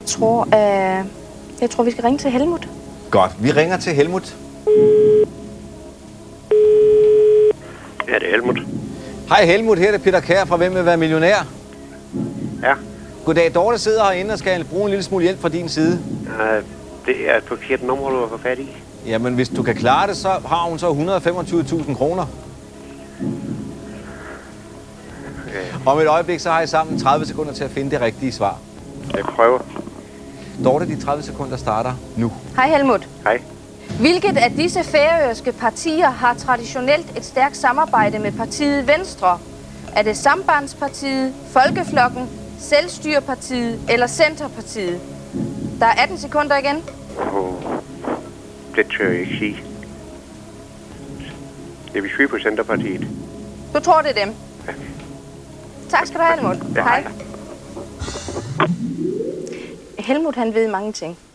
Jeg tror, vi skal ringe til Helmut. Godt, vi ringer til Helmut. Ja, det er Helmut. Hej Helmut, her er det Peter Kjær fra Hvem vil være millionær? Ja. Goddag, Dorte sidder herinde og skal bruge en lille smule hjælp fra din side. Det er et forkert nummer, du har fået fat i. Jamen, hvis du kan klare det, så har hun så 125.000 kroner. Om et øjeblik, så har I sammen 30 sekunder til at finde det rigtige svar. Jeg prøver. Dorte, de 30 sekunder starter nu. Hej Helmut. Hej. Hvilket af disse færøske partier har traditionelt et stærkt samarbejde med partiet Venstre? Er det Sambandspartiet, Folkeflokken, Selvstyrepartiet eller Centerpartiet? Der er 18 sekunder igen. Det tør jeg ikke sige. Jeg vil skyde på Centerpartiet. Du tror, det er dem? Ja. Tak skal du have, Helmut. Ja, hej. Helmut, han ved mange ting.